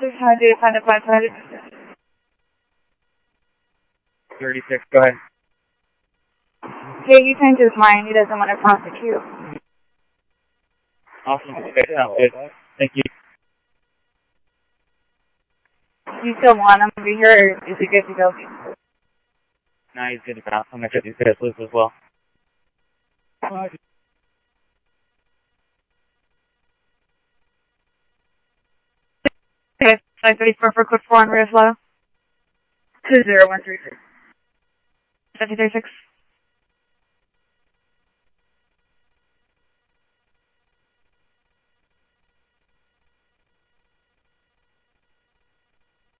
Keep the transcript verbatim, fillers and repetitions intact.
Officers, how do you find a five hundred? thirty-six, go ahead. Okay, he changed his mind. He doesn't want to prosecute. Awesome. Okay, sounds good. Thank you. Do you still want him to be here, or is he good to go? No, he's good to go. I'm going to check these guys' loose as well. Okay, five thirty-four for code four on rear flow. two zero one three six. seven three six.